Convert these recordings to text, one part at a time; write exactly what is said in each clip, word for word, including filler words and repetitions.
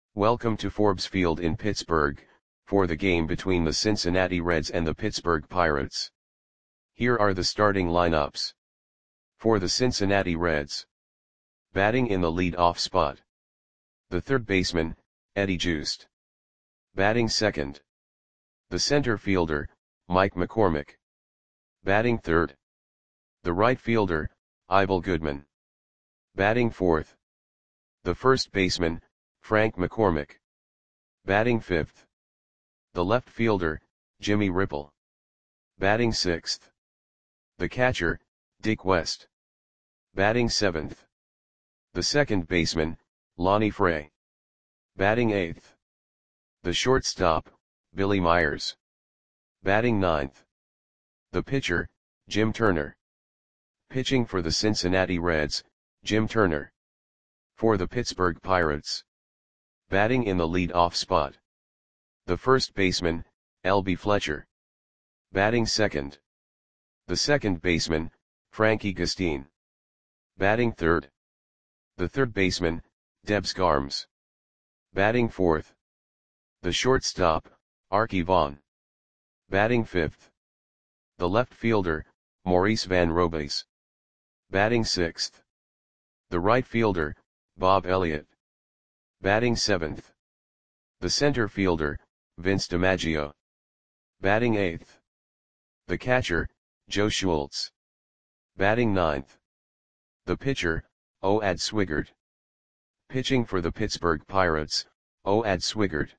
Welcome to Forbes Field in Pittsburgh, for the game between the Cincinnati Reds and the Pittsburgh Pirates. Here are the starting lineups. For the Cincinnati Reds. Batting in the lead-off spot. The third baseman, Eddie Joost. Batting second. The center fielder, Mike McCormick. Batting third. The right fielder, Ivel Goodman. Batting fourth. The first baseman, Frank McCormick. Batting fifth. The left fielder, Jimmy Ripple. Batting sixth. The catcher, Dick West. Batting seventh. The second baseman, Lonnie Fray. Batting eighth. The shortstop, Billy Myers. Batting ninth. The pitcher, Jim Turner. Pitching for the Cincinnati Reds, Jim Turner. For the Pittsburgh Pirates. Batting in the lead-off spot. The first baseman, L B Fletcher. Batting second. The second baseman, Frankie Gustin. Batting third. The third baseman, Debs Garms. Batting fourth. The shortstop, Arky Vaughan. Batting fifth. The left fielder, Maurice Van Robays. Batting sixth. The right fielder, Bob Elliott. Batting seventh. The center fielder, Vince DiMaggio. Batting eighth. The catcher, Joe Schultz. Batting ninth. The pitcher, Oad Swigert. Pitching for the Pittsburgh Pirates, Oad Swigert.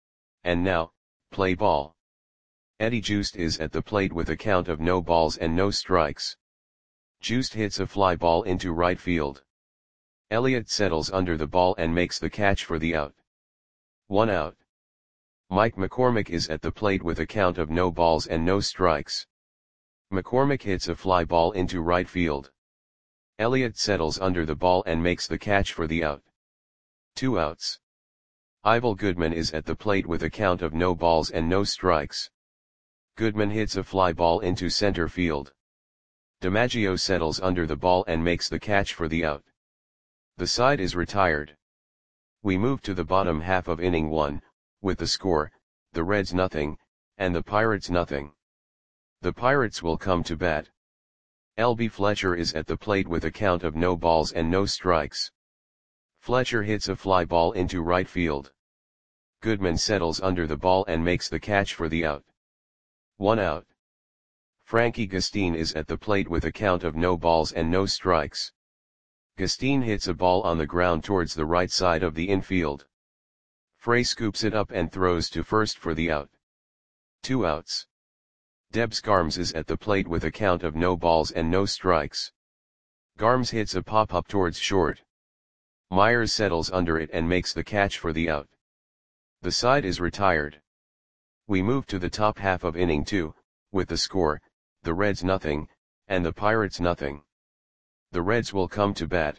And now, play ball. Eddie Joost is at the plate with a count of no balls and no strikes. Joost hits a fly ball into right field. Elliott settles under the ball and makes the catch for the out. One out. Mike McCormick is at the plate with a count of no balls and no strikes. McCormick hits a fly ball into right field. Elliott settles under the ball and makes the catch for the out. Two outs. Ivel Goodman is at the plate with a count of no balls and no strikes. Goodman hits a fly ball into center field. DiMaggio settles under the ball and makes the catch for the out. The side is retired. We move to the bottom half of inning one, with the score, the Reds nothing, and the Pirates nothing. The Pirates will come to bat. L B Fletcher is at the plate with a count of no balls and no strikes. Fletcher hits a fly ball into right field. Goodman settles under the ball and makes the catch for the out. One out. Frankie Gustin is at the plate with a count of no balls and no strikes. Gustin hits a ball on the ground towards the right side of the infield. Fray scoops it up and throws to first for the out. Two outs. Debs Garms is at the plate with a count of no balls and no strikes. Garms hits a pop-up towards short. Myers settles under it and makes the catch for the out. The side is retired. We move to the top half of inning two, with the score, the Reds nothing, and the Pirates nothing. The Reds will come to bat.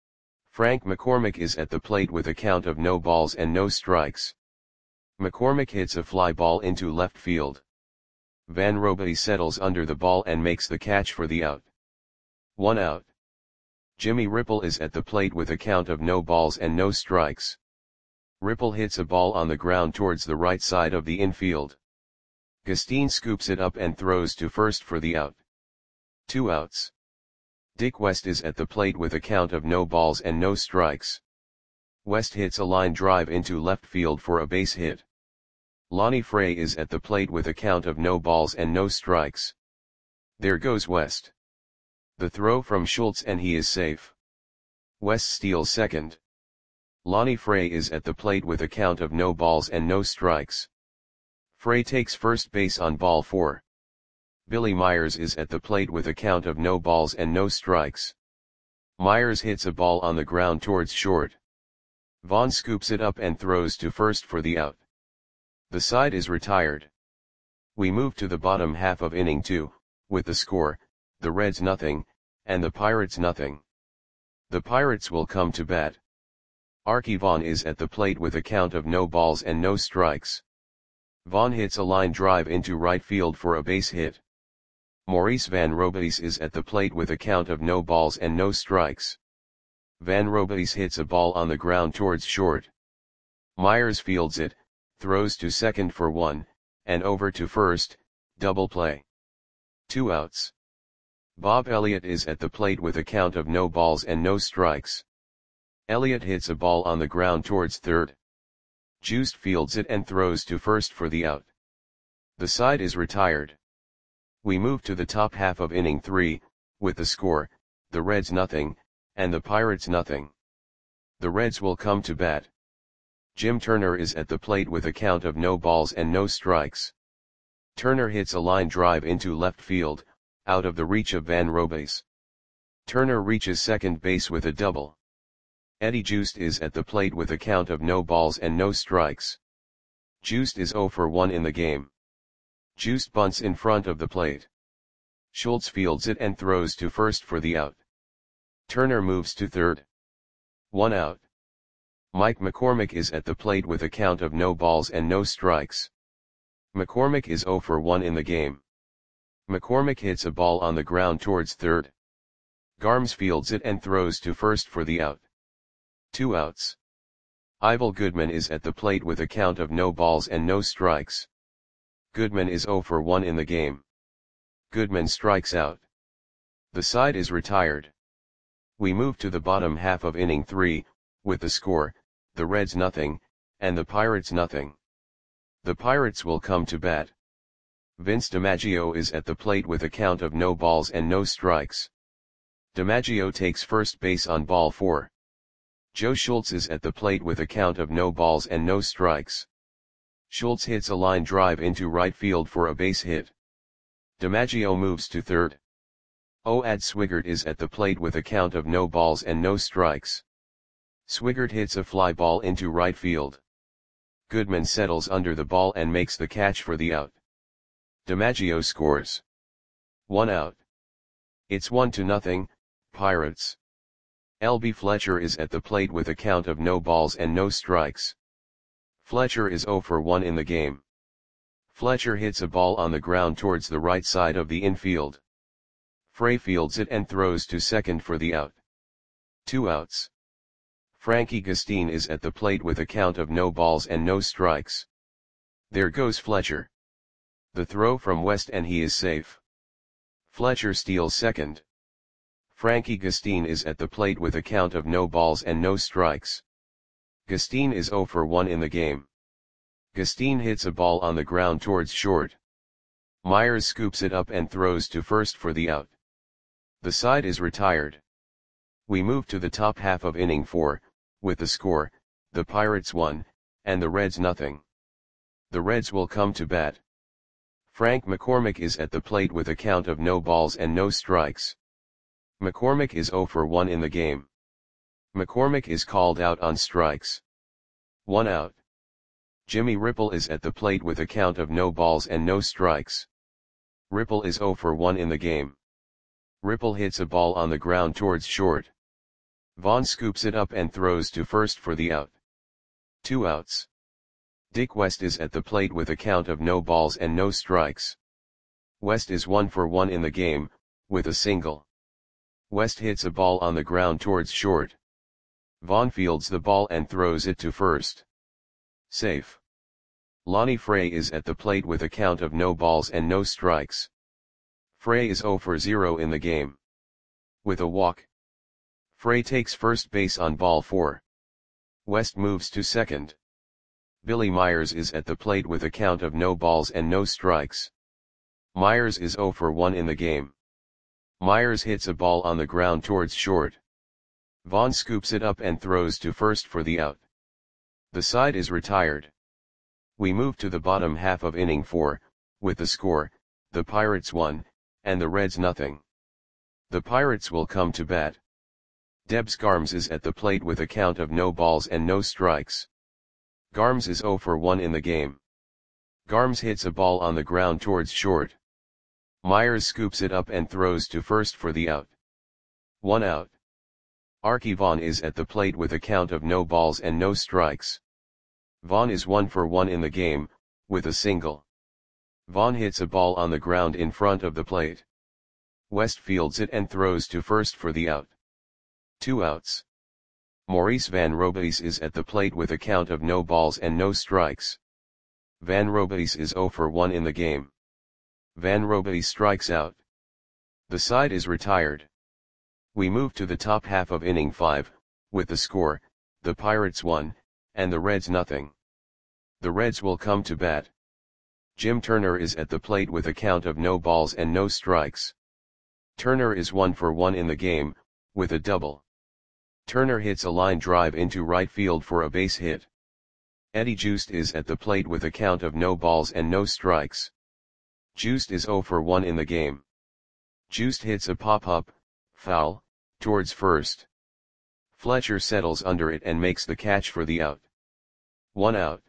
Frank McCormick is at the plate with a count of no balls and no strikes. McCormick hits a fly ball into left field. Van Robays settles under the ball and makes the catch for the out. One out. Jimmy Ripple is at the plate with a count of no balls and no strikes. Ripple hits a ball on the ground towards the right side of the infield. Gustin scoops it up and throws to first for the out. Two outs. Dick West is at the plate with a count of no balls and no strikes. West hits a line drive into left field for a base hit. Lonnie Fray is at the plate with a count of no balls and no strikes. There goes West. The throw from Schultz and he is safe. West steals second. Lonnie Fray is at the plate with a count of no balls and no strikes. Fray takes first base on ball four. Billy Myers is at the plate with a count of no balls and no strikes. Myers hits a ball on the ground towards short. Vaughn scoops it up and throws to first for the out. The side is retired. We move to the bottom half of inning two, with the score, the Reds nothing, and the Pirates nothing. The Pirates will come to bat. Arky Vaughan is at the plate with a count of no balls and no strikes. Vaughan hits a line drive into right field for a base hit. Maurice Van Robays is at the plate with a count of no balls and no strikes. Van Robays hits a ball on the ground towards short. Myers fields it, throws to second for one, and over to first, double play. Two outs. Bob Elliott is at the plate with a count of no balls and no strikes. Elliott hits a ball on the ground towards third. Juiced fields it and throws to first for the out. The side is retired. We move to the top half of inning three, with the score, the Reds nothing, and the Pirates nothing. The Reds will come to bat. Jim Turner is at the plate with a count of no balls and no strikes. Turner hits a line drive into left field, out of the reach of Van Robes. Turner reaches second base with a double. Eddie Juiced is at the plate with a count of no balls and no strikes. Juiced is oh for one in the game. Juiced bunts in front of the plate. Schultz fields it and throws to first for the out. Turner moves to third. One out. Mike McCormick is at the plate with a count of no balls and no strikes. McCormick is oh for one in the game. McCormick hits a ball on the ground towards third. Garms fields it and throws to first for the out. Two outs. Ivel Goodman is at the plate with a count of no balls and no strikes. Goodman is oh for one in the game. Goodman strikes out. The side is retired. We move to the bottom half of inning three, with the score, the Reds nothing, and the Pirates nothing. The Pirates will come to bat. Vince DiMaggio is at the plate with a count of no balls and no strikes. DiMaggio takes first base on ball four. Joe Schultz is at the plate with a count of no balls and no strikes. Schultz hits a line drive into right field for a base hit. DiMaggio moves to third. Oad Swigert is at the plate with a count of no balls and no strikes. Swigert hits a fly ball into right field. Goodman settles under the ball and makes the catch for the out. DiMaggio scores. One out. It's one to nothing, Pirates. L B Fletcher is at the plate with a count of no balls and no strikes. Fletcher is oh for one in the game. Fletcher hits a ball on the ground towards the right side of the infield. Frey fields it and throws to second for the out. Two outs. Frankie Gustine is at the plate with a count of no balls and no strikes. There goes Fletcher. The throw from West and he is safe. Fletcher steals second. Frankie Gustine is at the plate with a count of no balls and no strikes. Gustine is oh for one in the game. Gustine hits a ball on the ground towards short. Myers scoops it up and throws to first for the out. The side is retired. We move to the top half of inning four, with the score, the Pirates one, and the Reds nothing. The Reds will come to bat. Frank McCormick is at the plate with a count of no balls and no strikes. McCormick is oh for one in the game. McCormick is called out on strikes. One out. Jimmy Ripple is at the plate with a count of no balls and no strikes. Ripple is oh for one in the game. Ripple hits a ball on the ground towards short. Vaughn scoops it up and throws to first for the out. Two outs. Dick West is at the plate with a count of no balls and no strikes. West is one for one in the game, with a single. West hits a ball on the ground towards short. Vaughn fields the ball and throws it to first. Safe. Lonnie Frey is at the plate with a count of no balls and no strikes. Frey is oh for zero in the game. With a walk. Frey takes first base on ball four. West moves to second. Billy Myers is at the plate with a count of no balls and no strikes. Myers is oh for one in the game. Myers hits a ball on the ground towards short. Vaughn scoops it up and throws to first for the out. The side is retired. We move to the bottom half of inning four, with the score, the Pirates one, and the Reds nothing. The Pirates will come to bat. Debs Garms is at the plate with a count of no balls and no strikes. Garms is oh for one in the game. Garms hits a ball on the ground towards short. Myers scoops it up and throws to first for the out. One out. Archie Vaughn is at the plate with a count of no balls and no strikes. Vaughn is one for one in the game, with a single. Vaughn hits a ball on the ground in front of the plate. West fields it and throws to first for the out. Two outs. Maurice Van Robays is at the plate with a count of no balls and no strikes. Van Robays is zero for one in the game. Van Robays strikes out. The side is retired. We move to the top half of inning five, with the score, the Pirates one, and the Reds nothing. The Reds will come to bat. Jim Turner is at the plate with a count of no balls and no strikes. Turner is one for one in the game, with a double. Turner hits a line drive into right field for a base hit. Eddie Joost is at the plate with a count of no balls and no strikes. Joost is zero for one in the game. Joost hits a pop-up, foul, towards first. Fletcher settles under it and makes the catch for the out. One out.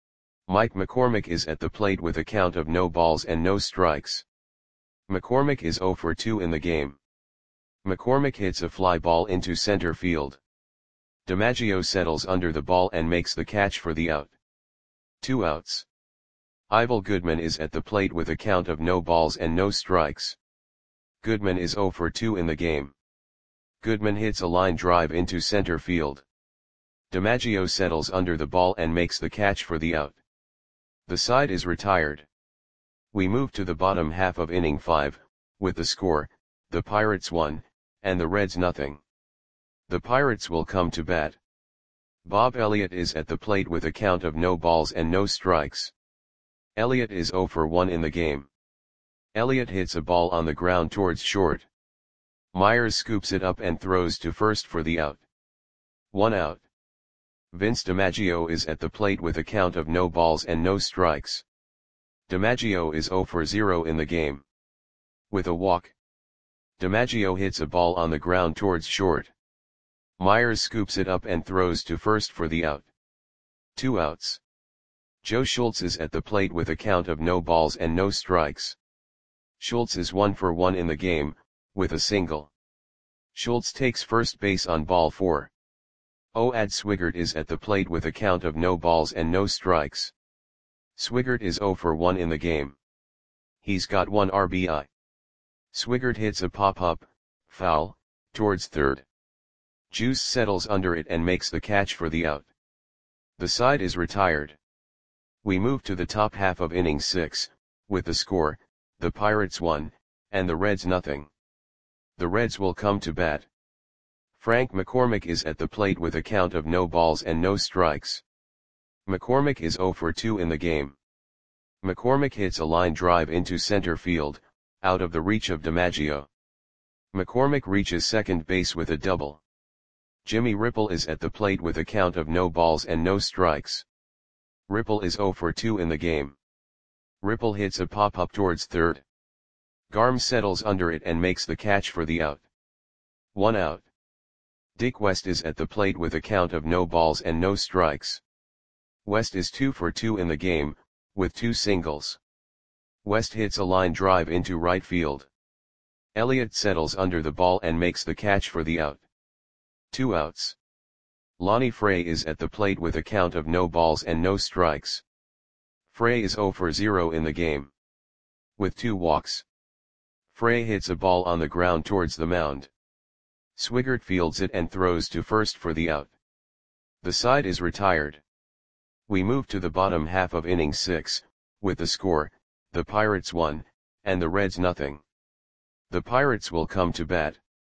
Mike McCormick is at the plate with a count of no balls and no strikes. McCormick is zero for two in the game. McCormick hits a fly ball into center field. DiMaggio settles under the ball and makes the catch for the out. Two outs. Ivel Goodman is at the plate with a count of no balls and no strikes. Goodman is zero for two in the game. Goodman hits a line drive into center field. DiMaggio settles under the ball and makes the catch for the out. The side is retired. We move to the bottom half of inning five, with the score, the Pirates one, and the Reds nothing. The Pirates will come to bat. Bob Elliott is at the plate with a count of no balls and no strikes. Elliott is zero for one in the game. Elliott hits a ball on the ground towards short. Myers scoops it up and throws to first for the out. One out. Vince DiMaggio is at the plate with a count of no balls and no strikes. DiMaggio is zero for zero in the game. With a walk. DiMaggio hits a ball on the ground towards short. Myers scoops it up and throws to first for the out. Two outs. Joe Schultz is at the plate with a count of no balls and no strikes. Schultz is one for one in the game, with a single. Schultz takes first base on ball four. Oad Swigert is at the plate with a count of no balls and no strikes. Swigert is zero for one in the game. He's got one R B I. Swigert hits a pop-up, foul, towards third. Juice settles under it and makes the catch for the out. The side is retired. We move to the top half of inning six, with the score, the Pirates one, and the Reds nothing. The Reds will come to bat. Frank McCormick is at the plate with a count of no balls and no strikes. McCormick is zero for two in the game. McCormick hits a line drive into center field, out of the reach of DiMaggio. McCormick reaches second base with a double. Jimmy Ripple is at the plate with a count of no balls and no strikes. Ripple is zero for two in the game. Ripple hits a pop-up towards third. Garm settles under it and makes the catch for the out. One out. Dick West is at the plate with a count of no balls and no strikes. West is two for two in the game, with two singles. West hits a line drive into right field. Elliott settles under the ball and makes the catch for the out. Two outs. Lonnie Frey is at the plate with a count of no balls and no strikes. Frey is zero for zero in the game. With two walks. Frey hits a ball on the ground towards the mound. Swigert fields it and throws to first for the out. The side is retired. We move to the bottom half of inning six, with the score, the Pirates one, and the Reds nothing. The Pirates will come to bat.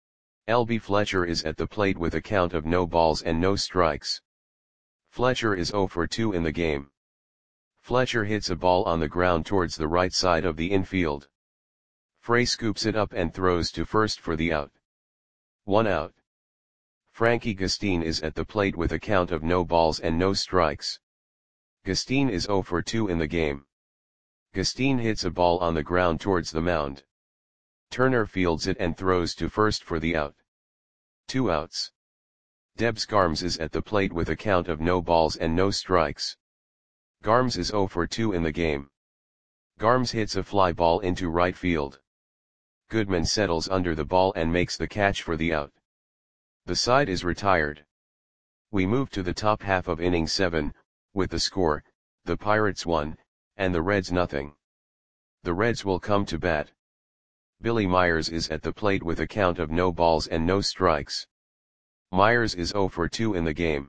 L B Fletcher is at the plate with a count of no balls and no strikes. Fletcher is zero for two in the game. Fletcher hits a ball on the ground towards the right side of the infield. Frey scoops it up and throws to first for the out. One out. Frankie Gustine is at the plate with a count of no balls and no strikes. Gustine is zero for two in the game. Gustine hits a ball on the ground towards the mound. Turner fields it and throws to first for the out. Two outs. Debs Garms is at the plate with a count of no balls and no strikes. Garms is zero for two in the game. Garms hits a fly ball into right field. Goodman settles under the ball and makes the catch for the out. The side is retired. We move to the top half of inning seven, with the score, the Pirates one, and the Reds nothing. The Reds will come to bat. Billy Myers is at the plate with a count of no balls and no strikes. Myers is zero for two in the game.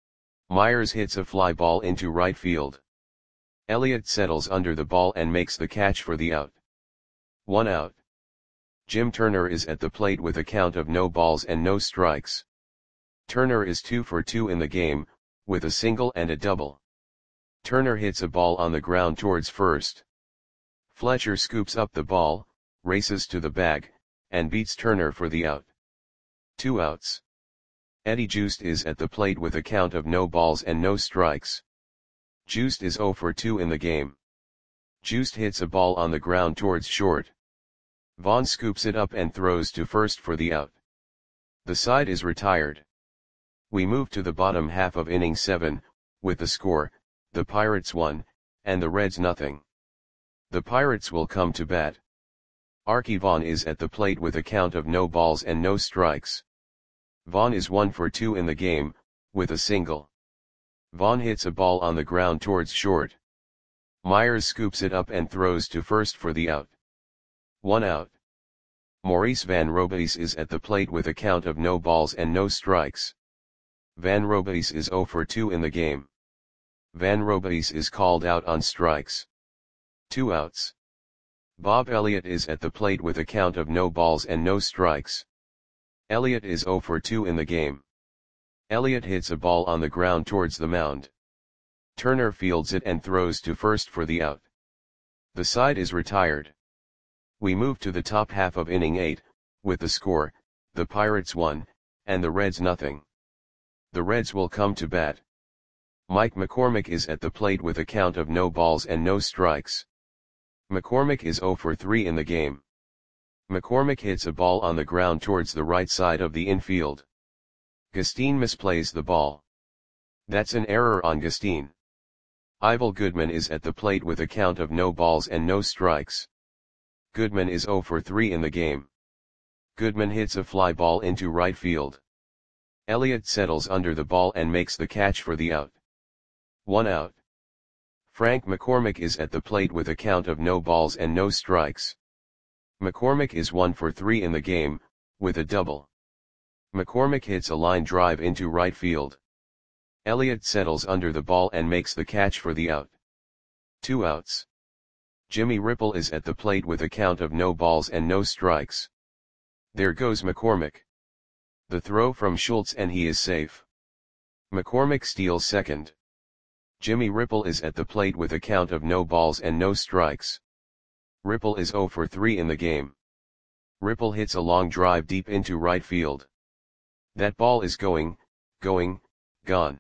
Myers hits a fly ball into right field. Elliott settles under the ball and makes the catch for the out. One out. Jim Turner is at the plate with a count of no balls and no strikes. Turner is two for two in the game, with a single and a double. Turner hits a ball on the ground towards first. Fletcher scoops up the ball, races to the bag, and beats Turner for the out. Two outs. Eddie Joost is at the plate with a count of no balls and no strikes. Joost is zero for two in the game. Joost hits a ball on the ground towards short. Vaughn scoops it up and throws to first for the out. The side is retired. We move to the bottom half of inning seven, with the score, the Pirates one, and the Reds nothing. The Pirates will come to bat. Archie Vaughn is at the plate with a count of no balls and no strikes. Vaughn is one for two in the game, with a single. Vaughn hits a ball on the ground towards short. Myers scoops it up and throws to first for the out. One out. Maurice Van Robeis is at the plate with a count of no balls and no strikes. Van Robeis is zero for two in the game. Van Robeis is called out on strikes. Two outs. Bob Elliott is at the plate with a count of no balls and no strikes. Elliott is zero for two in the game. Elliott hits a ball on the ground towards the mound. Turner fields it and throws to first for the out. The side is retired. We move to the top half of inning eight, with the score, the Pirates one, and the Reds nothing. The Reds will come to bat. Mike McCormick is at the plate with a count of no balls and no strikes. McCormick is zero for three in the game. McCormick hits a ball on the ground towards the right side of the infield. Gustin misplays the ball. That's an error on Gustin. Ivel Goodman is at the plate with a count of no balls and no strikes. Goodman is zero for three in the game. Goodman hits a fly ball into right field. Elliott settles under the ball and makes the catch for the out. One out. Frank McCormick is at the plate with a count of no balls and no strikes. McCormick is one for three in the game, with a double. McCormick hits a line drive into right field. Elliott settles under the ball and makes the catch for the out. Two outs. Jimmy Ripple is at the plate with a count of no balls and no strikes. There goes McCormick. The throw from Schultz and he is safe. McCormick steals second. Jimmy Ripple is at the plate with a count of no balls and no strikes. Ripple is zero for three in the game. Ripple hits a long drive deep into right field. That ball is going, going, gone.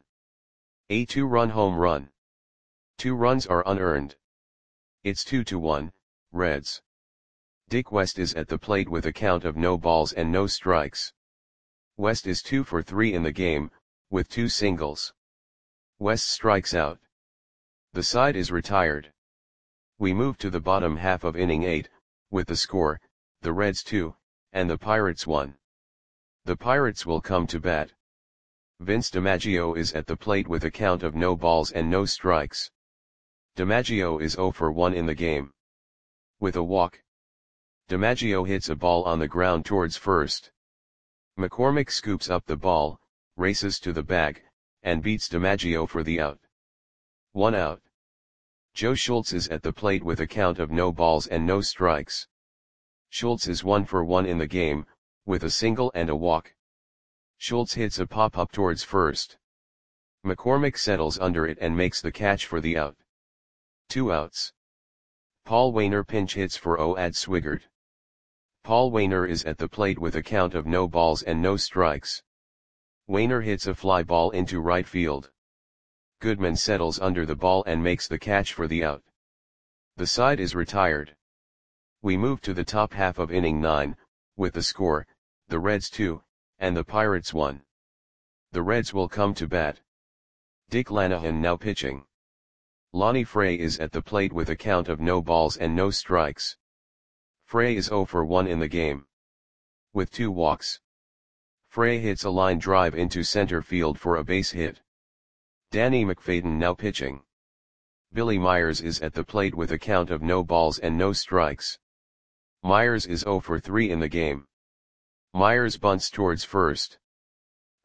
A two-run home run. Two runs are unearned. It's two to one, Reds. Dick West is at the plate with a count of no balls and no strikes. West is two for three in the game, with two singles. West strikes out. The side is retired. We move to the bottom half of inning eight, with the score, the Reds two, and the Pirates one. The Pirates will come to bat. Vince DiMaggio is at the plate with a count of no balls and no strikes. DiMaggio is zero for one in the game. With a walk. DiMaggio hits a ball on the ground towards first. McCormick scoops up the ball, races to the bag, and beats DiMaggio for the out. One out. Joe Schultz is at the plate with a count of no balls and no strikes. Schultz is one for one in the game, with a single and a walk. Schultz hits a pop-up towards first. McCormick settles under it and makes the catch for the out. Two outs. Paul Waner pinch hits for Oad Swigert. Paul Waner is at the plate with a count of no balls and no strikes. Waner hits a fly ball into right field. Goodman settles under the ball and makes the catch for the out. The side is retired. We move to the top half of inning nine, with the score, the Reds two, and the Pirates one. The Reds will come to bat. Dick Lanahan now pitching. Lonnie Frey is at the plate with a count of no balls and no strikes. Frey is zero for one in the game. With two walks. Frey hits a line drive into center field for a base hit. Danny McFadden now pitching. Billy Myers is at the plate with a count of no balls and no strikes. Myers is zero for three in the game. Myers bunts towards first.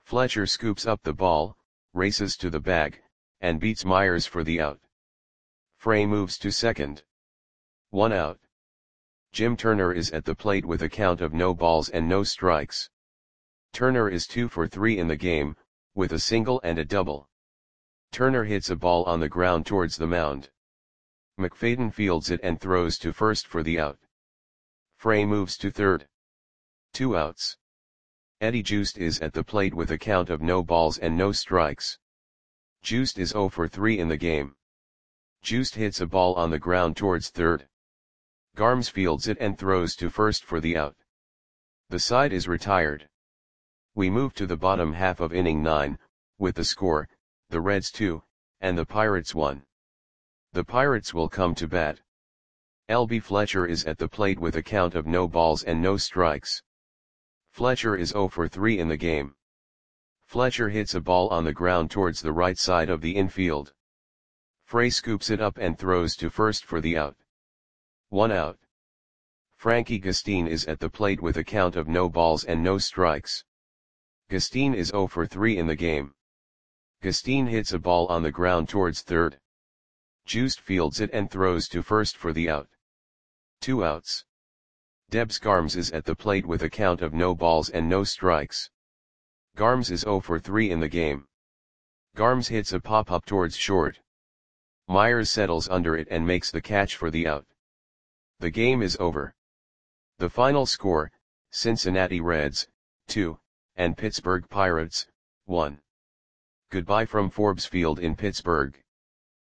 Fletcher scoops up the ball, races to the bag, and beats Myers for the out. Frey moves to second. One out. Jim Turner is at the plate with a count of no balls and no strikes. Turner is two for three in the game, with a single and a double. Turner hits a ball on the ground towards the mound. McFadden fields it and throws to first for the out. Frey moves to third. Two outs. Eddie Joost is at the plate with a count of no balls and no strikes. Joost is zero for three in the game. Joost hits a ball on the ground towards third. Garms fields it and throws to first for the out. The side is retired. We move to the bottom half of inning nine, with the score, the Reds two, and the Pirates one. The Pirates will come to bat. L B Fletcher is at the plate with a count of no balls and no strikes. Fletcher is zero for three in the game. Fletcher hits a ball on the ground towards the right side of the infield. Frey scoops it up and throws to first for the out. One out. Frankie Gustine is at the plate with a count of no balls and no strikes. Gustine is zero for three in the game. Gustine hits a ball on the ground towards third. Joost fields it and throws to first for the out. Two outs. Debs Garms is at the plate with a count of no balls and no strikes. Garms is zero for three in the game. Garms hits a pop-up towards short. Myers settles under it and makes the catch for the out. The game is over. The final score, Cincinnati Reds, two, and Pittsburgh Pirates, one. Goodbye from Forbes Field in Pittsburgh.